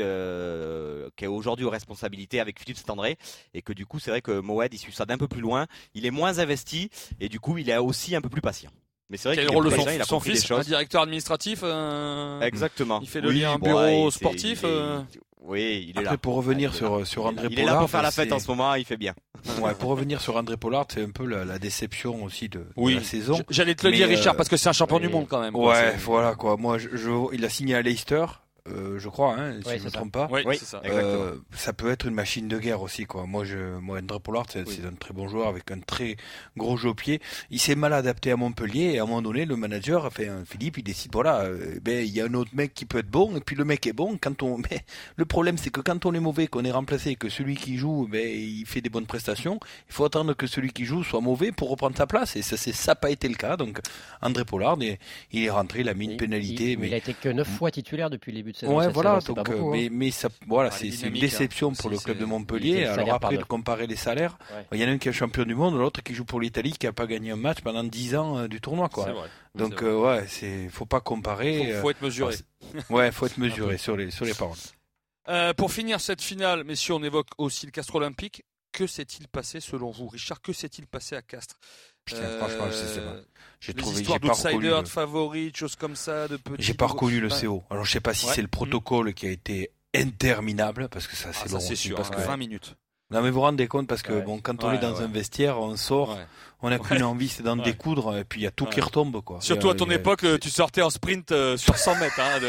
aux responsabilités avec Philippe Saint-André, et que du coup c'est vrai que Moed il suit ça d'un peu plus loin, il est moins investi et du coup il est aussi un peu plus patient. Mais c'est vrai Quel qu'il rôle de est patient, il a son compris des fils, un choses. directeur administratif, Exactement. il fait le lien bureau sportif. Oui, il est Après, là. pour revenir sur André Pollard, Il est là pour faire la fête en ce moment, il fait bien. Ouais, pour revenir sur André Pollard, c'est un peu la déception aussi de Oui, la saison. J'allais te le Mais, dire, Richard, parce que c'est un champion oui. du monde quand même. quoi. Ouais, C'est- voilà quoi. Moi, il a signé à Leicester, je crois, hein, si Ouais, je me c'est trompe pas. Oui, Oui. c'est ça. Exactement. Ça peut être une machine de guerre aussi, quoi. Moi, André Pollard, c'est un très bon joueur avec un très gros jeu au pied. Il s'est mal adapté à Montpellier et à un moment donné, le manager a fait Philippe, il décide, voilà, il y a un autre mec qui peut être bon et puis le mec est bon mais le problème, c'est que quand on est mauvais, qu'on est remplacé, que celui qui joue, il fait des bonnes prestations, il faut attendre que celui qui joue soit mauvais pour reprendre sa place et ça n'a pas été le cas. Donc, André Pollard, il est rentré, il a mis une pénalité, Il a été que 9 fois titulaire depuis le début de saison. Ouais, cette voilà. saison, c'est Donc, pas beaucoup, hein. mais ça, voilà, Ah, c'est les une dynamiques, déception hein. pour le Si, club de c'est- il Montpellier. était le Alors salaire après, par de comparer les salaires, Ouais. il y en a un qui est champion du monde, l'autre qui joue pour l'Italie, qui a pas gagné un match pendant 10 ans du tournoi, quoi. C'est vrai. Donc C'est vrai. faut pas comparer. Faut être mesuré. Ouais, faut être mesuré sur les paroles. Pour finir cette finale, messieurs, on évoque aussi le Castres Olympique. Que s'est-il passé selon vous, Richard? Que s'est-il passé à Castres? Putain, franchement, je sais pas. J'ai Les trouvé, histoires j'ai pas reconnu d'outsiders, le- de favoris, de choses comme ça, de petits. j'ai pas de- reconnu le Ouais. CO. Alors je sais pas si Ouais. c'est le protocole qui a été interminable parce que ça Ah, c'est ça long c'est aussi, sûr, parce hein, que 20 minutes. non mais vous vous rendez compte parce que Ouais. bon quand on Ouais, est dans ouais. un vestiaire on sort Ouais. on n'a qu'une envie c'est d'en Ouais. découdre et puis il y a tout qui Ouais. retombe quoi. Surtout à ton époque, tu sortais en sprint sur 100 mètres, hein,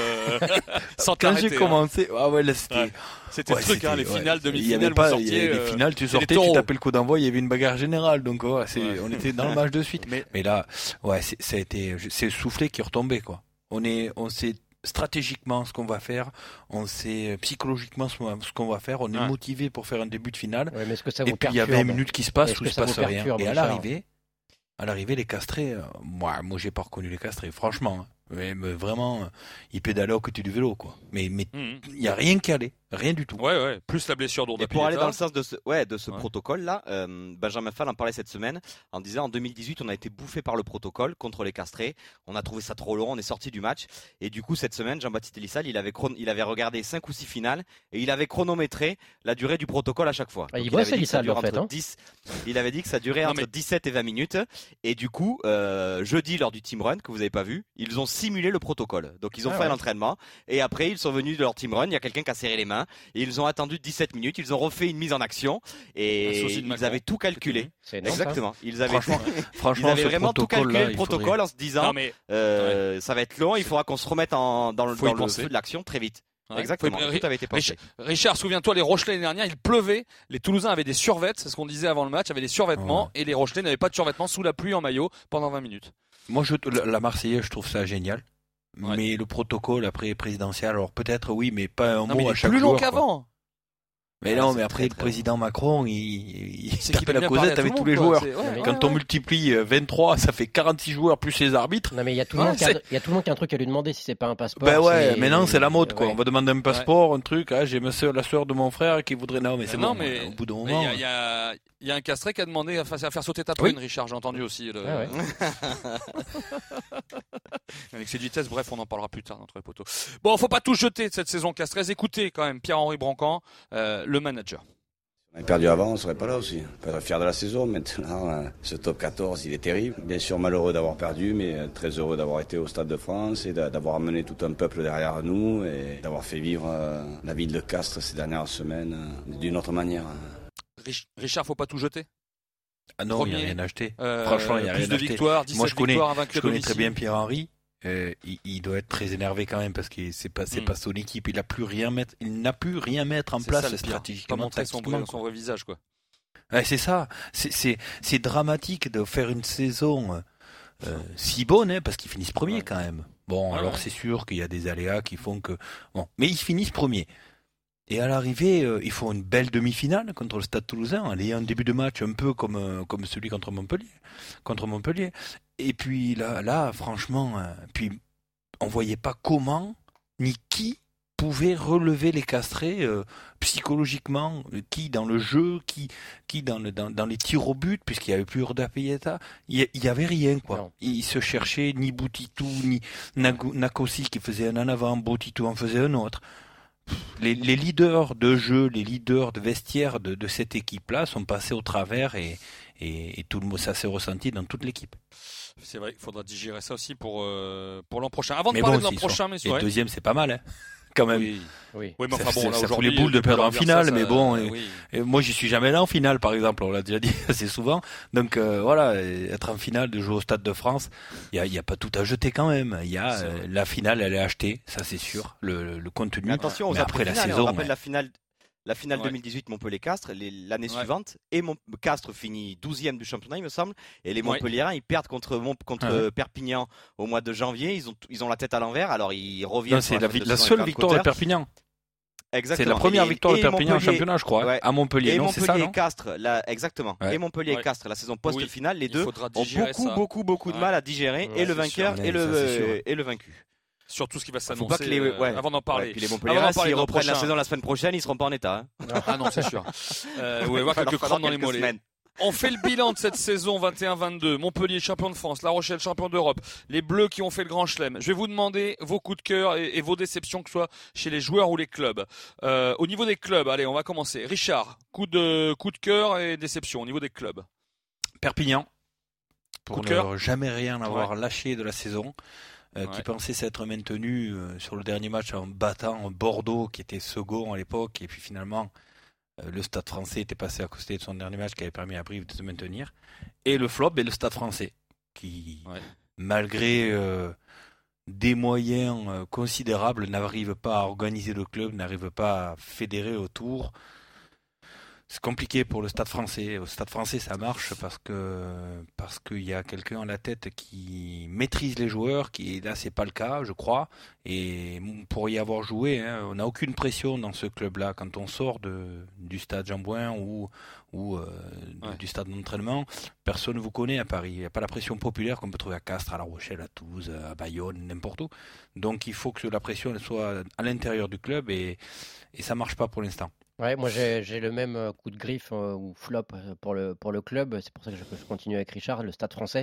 sans quand t'arrêter. j'ai hein. commencé ah ouais là c'était Ouais. C'était ouais, le truc, hein, les c'était- finales, ouais. Il y demi-finales, avait vous pas sortiez. il y avait des finales tu c'est des sortais taureaux. tu tapais le coup d'envoi il y avait une bagarre générale donc ouais, Ouais. on était dans le match de suite Mais mais là ouais ça a été c'est le soufflet qui est retombé quoi. On sait stratégiquement ce qu'on va faire, on sait psychologiquement ce qu'on va faire, on est Ouais. motivé pour faire un début de finale. Ouais, mais est-ce que ça Et vous puis il y a perturbe 20 minutes qui se passent Est-ce où que il se ça vous passe rien. perturbe, Et à Richard l'arrivée, les castrés, moi j'ai pas reconnu les castrés, franchement. Hein. Mais vraiment, ils pédalaient au côté du vélo, quoi. Mais il y a rien qui allait, rien du tout. Ouais, plus la blessure d'Ourda Et pour aller dans le sens de ce Ouais. protocole-là, Benjamin Fall en parlait cette semaine en disant en 2018, on a été bouffé par le protocole contre les castrés. On a trouvé ça trop long, on est sorti du match. Et du coup, cette semaine, Jean-Baptiste Elissal, il avait regardé 5 ou 6 finales et il avait chronométré la durée du protocole à chaque fois. Ah, il Donc, bosse, avait dit que ça Elissal, durait en fait, entre hein. 10 il avait dit que ça durait Non, entre mais- 17 et 20 minutes. Et du coup, jeudi, lors du team run, que vous n'avez pas vu, ils ont simulé le protocole. Donc ils ont fait ouais. l'entraînement et après ils sont venus de leur team run, il y a quelqu'un qui a serré les mains et ils ont attendu 17 minutes, ils ont refait une mise en action Un et sosie de ils Macron. avaient tout calculé. C'est énorme, ça. Exactement. Ils avaient Franchement, ils avaient ce vraiment tout calculé protocole-là, le il protocole en se disant Non mais ça va être long, il faudra qu'on se remette dans le Faut y dans le penser. feu de l'action très vite. ouais. Exactement. Faut- Tout avait été pensé. Richard, souviens-toi, les Rochelais l'année dernière, il pleuvait, les Toulousains avaient des survêtements, c'est ce qu'on disait avant le match, avaient des survêtements, Ouais. et les Rochelais n'avaient pas de survêtements sous la pluie en maillot pendant 20 minutes. Moi, la Marseillaise, je trouve ça génial. Ouais. Mais le protocole après présidentiel, alors peut-être oui, mais pas un Non mais il mot à est chaque plus long joueur. quoi. qu'avant. Mais Ah, non, c'est mais après, très, le très président Macron, il C'est qu'il tape la aime bien parler à causette avec tout tous le les monde, quoi. joueurs. C'est- ouais, Quand on multiplie 23, ça fait 46 joueurs plus les arbitres. Non mais il y a tout le monde qui a, c'est- il y a tout le monde qui a un truc à lui demander si c'est pas un passeport. Ben ouais, c'est- maintenant c'est la mode quoi. ouais. On va demander un passeport, un truc. Ah, j'ai la sœur de mon frère qui voudrait. Non, mais c'est Non, bon. mais- Au bout d'un Mais moment. il y a un castré qui a demandé à faire sauter ta Oui. prune, Richard, j'ai entendu aussi. Ah ouais. Avec ses vitesses, bref, on en parlera plus tard entre les poteaux. Bon, faut pas tout jeter de cette saison castrais. Écoutez quand même Pierre-Henri Brancan, le manager. On avait perdu avant, on serait pas là aussi. On peut être fier de la saison. Maintenant, ce top 14, il est terrible. Bien sûr, malheureux d'avoir perdu, mais très heureux d'avoir été au Stade de France et d'avoir amené tout un peuple derrière nous et d'avoir fait vivre la ville de Castres ces dernières semaines d'une autre manière. Richard, faut pas tout jeter. Ah non, il n'y a Premier, rien acheté. Franchement, il n'y a plus rien de acheté. victoires, 17 Moi, je connais, victoires, invaincus je à connais très domicile. bien Pierre-Henri. Il doit être très énervé quand même parce que c'est pas son équipe. Il n'a plus rien mettre en C'est place ça, le pire. Pas stratégiquement, montrer son tactiquement. vrai visage, quoi. Ouais, c'est ça. C'est dramatique de faire une saison si bonne, hein, parce qu'ils finissent premiers Ouais. quand même. Bon, Ouais, alors ouais. c'est sûr qu'il y a des aléas qui font que... Bon, mais ils finissent premiers. Et à l'arrivée, ils font une belle demi-finale contre le Stade Toulousain. Il y a un début de match un peu comme celui contre Montpellier. Et puis là franchement, puis on voyait pas comment ni qui pouvait relever les castrés psychologiquement, qui dans le jeu, qui dans les tirs au but, puisqu'il y avait plus Urda Payeta, il y avait rien quoi. Non. Ils se cherchaient ni Boutitou ni Nakosi qui faisait un en avant, Boutitou en faisait un autre. Les leaders de jeu, les leaders de vestiaire de cette équipe-là sont passés au travers et tout le monde, ça s'est ressenti dans toute l'équipe. C'est vrai qu'il faudra digérer ça aussi pour l'an prochain. Avant de Mais parler bon, de l'an s'ils prochain, sont- messieurs. Et le deuxième, c'est pas mal, hein, quand même. Oui. Oui. Oui, mais enfin bon, là ça fout aujourd'hui, les boules de perdre en depuis finale, ça, mais bon, oui. Et moi, j'y suis jamais là en finale, par exemple. On l'a déjà dit assez souvent. Donc voilà, être en finale, de jouer au Stade de France, il y a pas tout à jeter quand même. Il y a C'est vrai. la finale, elle est achetée, ça c'est sûr. Le contenu. Mais attention aux Mais après la après-finales, saison, on rappelle ouais. la finale Ouais. 2018 Montpellier-Castres, l'année Ouais. suivante, et Castres finit 12e du championnat, il me semble, et les Ouais. Montpelliérains, ils perdent contre Ah ouais. Perpignan au mois de janvier, ils ont la tête à l'envers, alors ils reviennent. Non, sur c'est fin de la saison, seule ils victoire de perdent Perpignan. Cotter. Exactement. C'est la première Et- victoire de et Perpignan en Montpellier- championnat, je crois. Ouais. À Montpellier, Et non, c'est ça, non Montpellier-Castres, exactement. Ouais. Et Montpellier Ouais. Castres, la saison post-finale, les Il deux faudra ont digérer ça. beaucoup de Ouais. mal à digérer, Ouais, et le c'est vainqueur sûr. et Ça, c'est sûr. et le vaincu. Surtout ce qui va Faut s'annoncer pas que les, ouais. avant d'en Ouais, parler. puis les Avant Montpelliérains, d'en parler s'ils l'an reprennent la prochain. saison la semaine prochaine, ils seront pas en état. Hein. Ah non, c'est sûr. Vous allez voir quelques crampes dans les mollets. Semaines. On fait le bilan de cette saison 21-22. Montpellier champion de France, La Rochelle champion d'Europe, les Bleus qui ont fait le Grand Chelem. Je vais vous demander vos coups de cœur et vos déceptions, que ce soit chez les joueurs ou les clubs. Au niveau des clubs, allez, on va commencer. Richard, coup de cœur et déception au niveau des clubs. Perpignan, Coup pour de cœur. ne jamais rien avoir lâché de la saison, Ouais. qui pensait s'être maintenu sur le dernier match en battant Bordeaux, qui était second à l'époque, et puis finalement, le Stade français était passé à côté de son dernier match qui avait permis à Brive de se maintenir. Et le flop est le Stade français, qui, Ouais. malgré des moyens considérables, n'arrive pas à organiser le club, n'arrive pas à fédérer autour. C'est compliqué pour le Stade français. Au Stade français, ça marche parce qu'il y a quelqu'un à la tête qui maîtrise les joueurs, qui là, c'est pas le cas, je crois. Et pour y avoir joué, hein, on n'a aucune pression dans ce club-là. Quand on sort du Stade Jean-Bouin ou du stade d'entraînement, personne ne vous connaît à Paris. Il n'y a pas la pression populaire qu'on peut trouver à Castres, à La Rochelle, à Toulouse, à Bayonne, n'importe où. Donc il faut que la pression elle soit à l'intérieur du club et ça marche pas pour l'instant. Ouais, moi j'ai le même coup de griffe ou flop pour le club. C'est pour ça que je continue avec Richard. Le Stade français,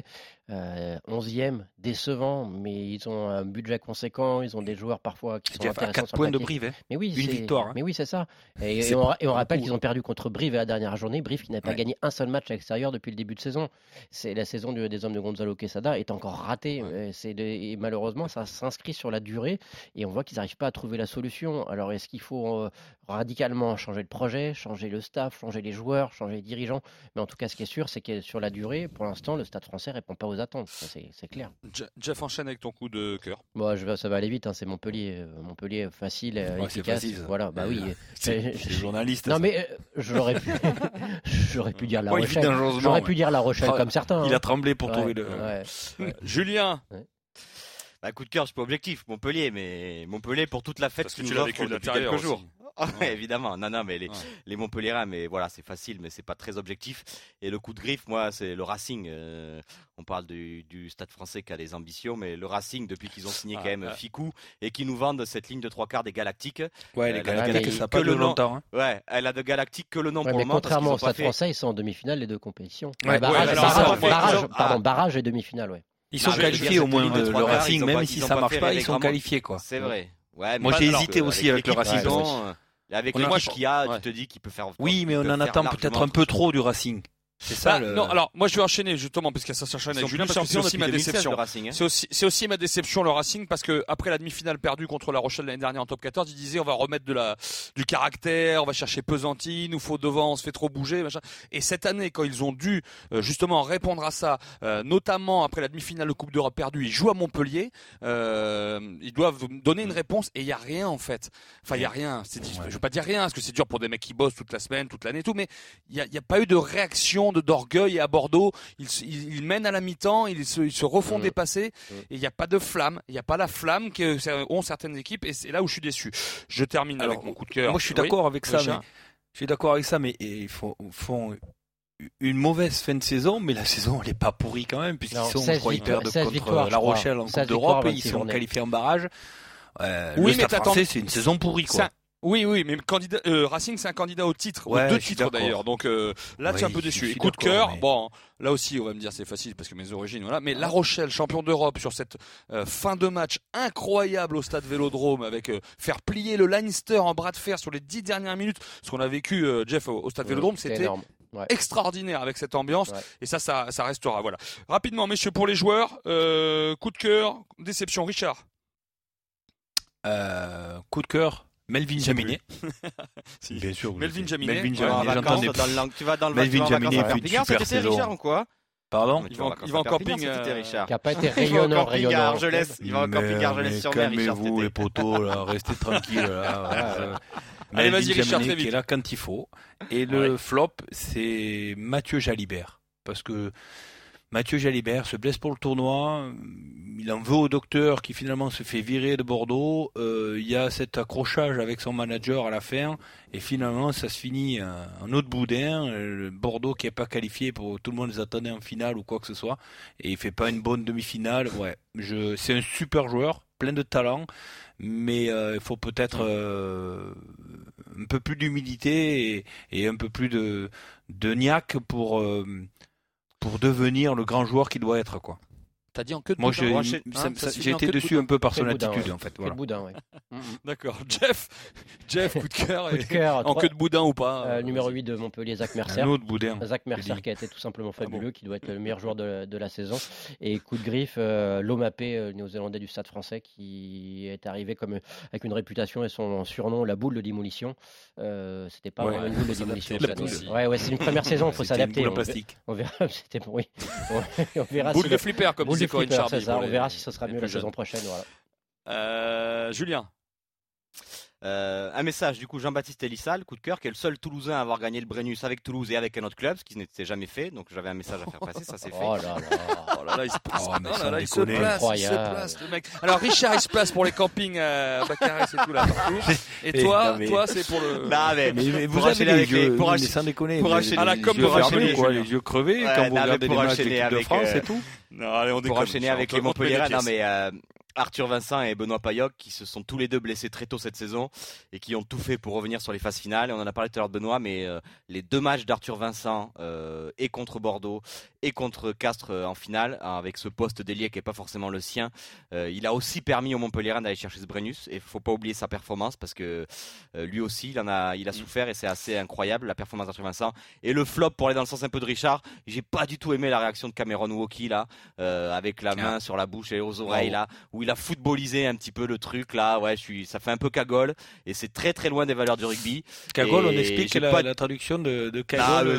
11e, décevant, mais ils ont un budget conséquent. Ils ont des joueurs parfois qui sont À intéressants 4 sur le points de papier. Brive. Hein. Mais oui, Une c'est- victoire, hein. Mais oui, c'est ça. Et C'est on rappelle beaucoup. qu'ils ont perdu contre Brive à la dernière journée. Brive qui n'a pas Ouais. gagné un seul match à l'extérieur depuis le début de saison. C'est la saison des hommes de Gonzalo Quesada est encore ratée. Et malheureusement, ça s'inscrit sur la durée et on voit qu'ils n'arrivent pas à trouver la solution. Alors, est-ce qu'il faut radicalement changer le projet, changer le staff, changer les joueurs, changer les dirigeants? Mais en tout cas, ce qui est sûr, c'est que sur la durée, pour l'instant, le Stade français répond pas aux attentes. Ça, c'est clair. Jeff, enchaîne avec ton coup de cœur. Bon, ça va aller vite. Hein, c'est Montpellier, Montpellier facile, Ouais, c'est efficace. facile, ça. Voilà, bah oui. C'est journaliste. Non ça. mais j'aurais pu, j'aurais pu dire La Ouais, Rochelle. dangereusement, J'aurais ouais. pu dire La Rochelle Ah, comme certains. Il hein. a tremblé pour Ouais, trouver le. ouais. Julien, Bah, coup de cœur, je suis pas objectif. Montpellier, mais Montpellier pour toute la fête parce que qu'ils tu nous l'as offrent vécu de depuis l'intérieur quelques jours. aussi. Ouais, évidemment. Non, mais les Montpelliérains, mais voilà, c'est facile, mais c'est pas très objectif. Et le coup de griffe, moi, c'est le Racing. On parle du Stade Français qui a des ambitions, mais le Racing, depuis qu'ils ont signé quand même Ficou et qui nous vendent cette ligne de 3/4 des Galactiques. Ouais, les Galactiques, ça n'a que pas duré longtemps. Hein. Ouais, elle a de Galactiques que le nom Ouais, pour mais le moment. contrairement au Stade Français, ils sont en demi-finale les deux compétitions. Ouais, Barrage et demi-finale, ouais. Ils sont qualifiés au moins, le Racing, même si ça marche pas, ils sont qualifiés, quoi. C'est vrai. Ouais, moi, j'ai hésité aussi avec le Racing. Avec l'équipe qu'il y a, tu te dis qu'il peut faire. Oui, mais on en attend peut-être un peu trop du Racing. C'est ça. Non, alors moi je vais enchaîner justement parce que ça s'enchaîne avec Julien parce que c'est aussi ma déception. Racing, hein. C'est aussi ma déception le Racing parce que après la demi-finale perdue contre La Rochelle l'année dernière en top 14, ils disaient on va remettre du caractère, on va chercher pesantine, nous faut devant, on se fait trop bouger, machin. Et cette année quand ils ont dû justement répondre à ça, notamment après la demi-finale de Coupe d'Europe perdue, ils jouent à Montpellier, ils doivent donner une réponse et il y a rien en fait. Enfin il y a rien. Je veux pas dire rien parce que c'est dur pour des mecs qui bossent toute la semaine, toute l'année, tout, mais il y a pas eu de réaction d'orgueil. Et à Bordeaux ils mènent à la mi-temps, ils se refont dépasser et il n'y a pas de flamme, il n'y a pas la flamme qu'ont certaines équipes et c'est là où je suis déçu. Je termine avec mon coup de cœur. Moi je suis d'accord avec ça, mais ils font une mauvaise fin de saison, mais la saison elle est pas pourrie quand même puisqu'ils sont, je crois, ils perdent contre La Rochelle en Coupe d'Europe et ils sont qualifiés en barrage. Le Stade Français, c'est une saison pourrie, quoi. Oui, mais Racing, c'est un candidat au titre, aux deux titres d'ailleurs. Donc là, tu es un peu déçu. Et coup de cœur, bon, là aussi, on va me dire c'est facile parce que mes origines, voilà. Mais La Rochelle, champion d'Europe, sur cette fin de match incroyable au stade Vélodrome, avec faire plier le Leinster en bras de fer sur les 10 dernières minutes, ce qu'on a vécu, Jeff, au stade Vélodrome, c'était extraordinaire avec cette ambiance. Et ça restera. Voilà. Rapidement, messieurs, pour les joueurs, coup de cœur, déception, Richard. Coup de cœur. Melvin Jaminet. Si. Bien sûr. Melvin Jaminet. Tu vas dans le Melvin Jaminet fait une super c'était saison. Richard ou quoi? Pardon? Il va en camping. Qui n'a pas été rayonnant. Il va en camping Argelès sur mer, Richard. Calmez-vous les potos, là, restez tranquilles. Allez, vas-y, Richard, très qui est vite. là quand il faut. Et le flop, c'est Mathieu Jalibert. Parce que Mathieu Jalibert se blesse pour le tournoi. Il en veut au docteur qui finalement se fait virer de Bordeaux. Il y a cet accrochage avec son manager à la fin. Et finalement, ça se finit en autre boudin. Bordeaux qui n'est pas qualifié pour tout le monde les attendait en finale ou quoi que ce soit. Et il fait pas une bonne demi-finale. Ouais, c'est un super joueur, plein de talent. Mais il faut peut-être un peu plus d'humilité et un peu plus de niaque pour devenir le grand joueur qu'il doit être, quoi. T'as dit en queue de Moi, boudin. j'ai été dessus un peu par son attitude, en fait. Voilà. Boudin, ouais. D'accord. Jeff, coup de cœur. Coup de cœur. En queue de boudin ou pas numéro 8 de Montpellier, Zach Mercer. Un autre boudin. Zach Mercer qui a été tout simplement fabuleux, qui doit être le meilleur joueur de la saison. Et coup de griffe, Lomapé, néo-zélandais du Stade Français, qui est arrivé avec une réputation et son surnom, la boule de démolition. C'était pas vraiment une boule de démolition. Ouais, c'est une première saison, il faut s'adapter. Une boule en plastique. On verra. C'était oui. On verra. Boule de flipper, comme disait Corinne Charby. On verra si ce sera mieux la saison prochaine. Voilà. Julien. Un message du coup, Jean-Baptiste Elissal, coup de cœur, qui est le seul Toulousain à avoir gagné le Brennus avec Toulouse et avec un autre club, ce qui n'était jamais fait. Donc j'avais un message à faire passer, ça c'est fait. Oh là là, il se place, le mec. Alors Richard, il se place pour les campings à Baccarat et tout là partout. Et toi, c'est pour le. Mais vous avez les yeux, sans déconner, à la com pour enchaîner, les yeux crevés quand vous regardez les matchs de l'équipe de France et tout. Non, allez, on pour enchaîner avec les Montpelliérains. Non mais Arthur Vincent et Benoît Payoc qui se sont tous les deux blessés très tôt cette saison et qui ont tout fait pour revenir sur les phases finales. Et on en a parlé tout à l'heure de Benoît, mais les deux matchs d'Arthur Vincent et contre Bordeaux et contre Castres en finale, avec ce poste d'ailier qui n'est pas forcément le sien, il a aussi permis aux Montpelliérains d'aller chercher ce Brennus. Et il ne faut pas oublier sa performance parce que lui aussi il a souffert et c'est assez incroyable la performance d'Arthur Vincent. Et le flop, pour aller dans le sens un peu de Richard, j'ai pas du tout aimé la réaction de Cameron Woki là, avec la main sur la bouche et aux oreilles là, où il a footballisé un petit peu le truc là. Ouais, ça fait un peu cagole et c'est très très loin des valeurs du rugby. Cagole, on explique la traduction de cagole.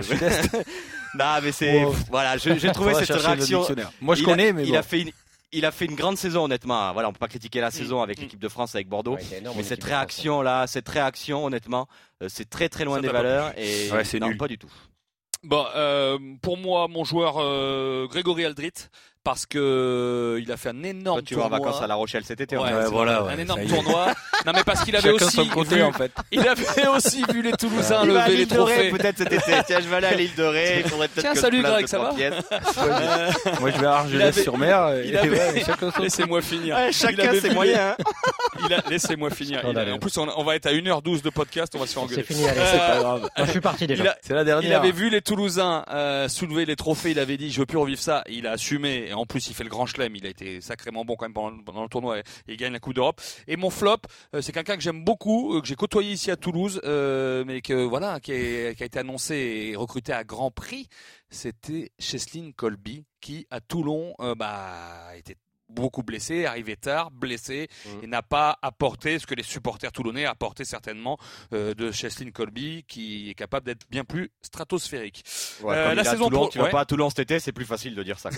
Non, mais c'est voilà, j'ai trouvé cette réaction. Moi je connais, mais il a fait une grande saison, honnêtement. Voilà, on peut pas critiquer la saison avec l'équipe de France, avec Bordeaux. Mais cette réaction, honnêtement, c'est très très loin des valeurs et c'est non, nul. Pas du tout. Bon, pour moi, mon joueur Grégory Aldrit, parce que il a fait un énorme Toi, tu vas en tournoi. vacances à La Rochelle cet été. Ouais, en fait. c'est voilà, vrai. ouais, Un ça énorme y est. tournoi. Non mais parce qu'il avait Chacun aussi son côté vu, en fait. il avait aussi vu les Toulousains Il va à lever les l'île de Ré trophées. peut-être cet été. Tiens, je vais aller à l'île de Ré. Il faudrait peut-être Tiens, que salut, je place Greg, deux, ça trois va pièces. Moi je vais à Argelès-sur-Mer. il avait- Ouais, chacun son Laissez-moi finir. Ouais, Il chacun avait ses vu moyens. Laissez-moi finir. Scandaleux. En plus, on va être à 1h12 de podcast, on va se faire C'est engueuler. fini, allez. C'est pas grave. Moi, je suis parti déjà. C'est la Il dernière. avait vu les Toulousains soulever les trophées, il avait dit je veux plus revivre ça, il a assumé et en plus il fait le grand chelem, il a été sacrément bon quand même pendant le tournoi et il gagne la Coupe d'Europe. Et mon flop, c'est quelqu'un que j'aime beaucoup, que j'ai côtoyé ici à Toulouse, mais que voilà, qui a été annoncé et recruté à grand prix, c'était Cheslin Kolbe qui à Toulon était beaucoup blessé, arrivé tard, blessé, et n'a pas apporté ce que les supporters toulonnais apportaient certainement de Cheslin Kolbe, qui est capable d'être bien plus stratosphérique. Ouais, La comme il est à saison Toulon, pro- tu vas ouais. pas à Toulon cet été, c'est plus facile de dire ça.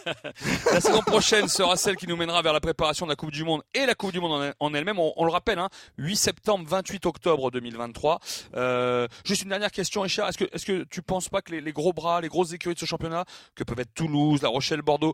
La saison prochaine sera celle qui nous mènera vers la préparation de la Coupe du Monde et la Coupe du Monde en elle-même. On le rappelle, 8 septembre, 28 octobre 2023. Juste une dernière question, Richard. Est-ce que tu penses pas que les gros bras, les grosses écuries de ce championnat, que peuvent être Toulouse, La Rochelle, Bordeaux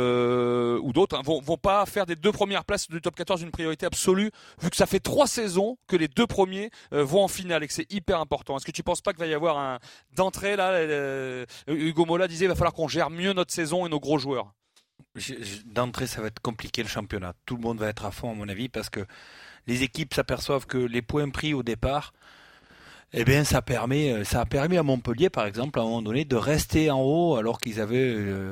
ou d'autres, vont pas faire des 2 premières places du top 14 une priorité absolue, vu que ça fait 3 saisons que les 2 premiers vont en finale et que c'est hyper important. Est-ce que tu penses pas qu'il va y avoir un d'entrée là Hugo Mola disait il va falloir qu'on gère mieux notre saison et nos gros joueurs. D'entrée, ça va être compliqué le championnat. Tout le monde va être à fond, à mon avis, parce que les équipes s'aperçoivent que les points pris au départ, ça a permis à Montpellier, par exemple, à un moment donné, de rester en haut alors qu'ils avaient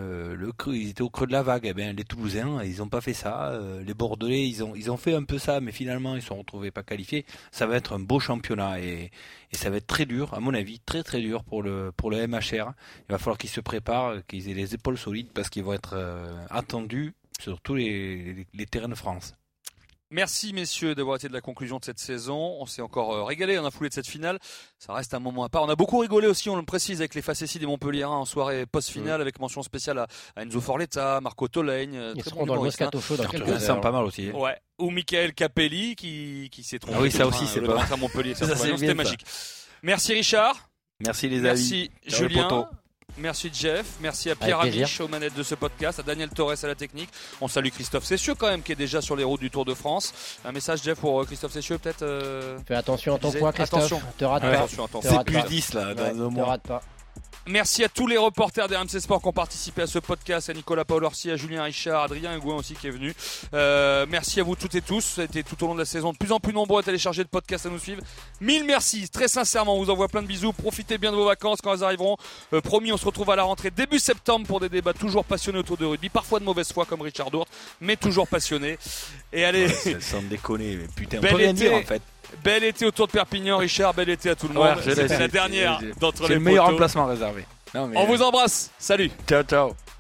ils étaient au creux de la vague. Les Toulousains, ils n'ont pas fait ça. Les Bordelais, ils ont fait un peu ça, mais finalement, ils se sont retrouvés pas qualifiés. Ça va être un beau championnat et ça va être très dur, à mon avis, très très dur pour le MHR. Il va falloir qu'ils se préparent, qu'ils aient les épaules solides parce qu'ils vont être attendus sur tous les terrains de France. Merci messieurs d'avoir été de la conclusion de cette saison. On s'est encore régalé dans la foulée de cette finale. Ça reste un moment à part. On a beaucoup rigolé aussi, on le précise, avec les facéties des Montpelliérains en soirée post-finale avec mention spéciale à Enzo Forletta, Marco Tolègne. Ils seront dans le Moscato Show dans quelques Ça sent heures. pas mal aussi. Ouais. Ou Michael Capelli qui s'est trompé. Ah oui, ça aussi, c'est le pas train à Montpellier. Ça, c'est C'était bien, ça. magique. Merci Richard. Merci les amis. Merci Ciao, les Julien. potos. Merci Jeff, merci à Pierre Avec plaisir. Amiche aux manettes de ce podcast, à Daniel Torres à la technique. On salue Christophe Cessieux quand même qui est déjà sur les routes du Tour de France. Un message Jeff pour Christophe Cessieux peut-être Fais attention à ton disais, poids, Christophe. attention. Te rate Ouais, pas. attention, attends. Te C'est rate plus pas. 10 là, dans Ouais, un te mois. rate pas. Merci à tous les reporters d'RMC Sport qui ont participé à ce podcast, à Nicolas Paolorsi, à Julien Richard, Adrien Hugouin aussi qui est venu. Merci à vous toutes et tous, ça a été tout au long de la saison de plus en plus nombreux à télécharger de podcasts à nous suivre. 1000 merci, très sincèrement, on vous envoie plein de bisous, profitez bien de vos vacances quand elles arriveront. Promis, on se retrouve à la rentrée début septembre pour des débats toujours passionnés autour de rugby, parfois de mauvaise foi comme Richard Dourte, mais toujours passionnés. Et allez, Sans déconner, mais putain, on Bel peut rien été. dire en fait. bel été autour de Perpignan, Richard, bel été à tout le monde. Ouais, C'était la dernière d'entre C'est les le meilleur poteaux. emplacement réservé. Non, mais On vous embrasse, salut. Ciao, ciao.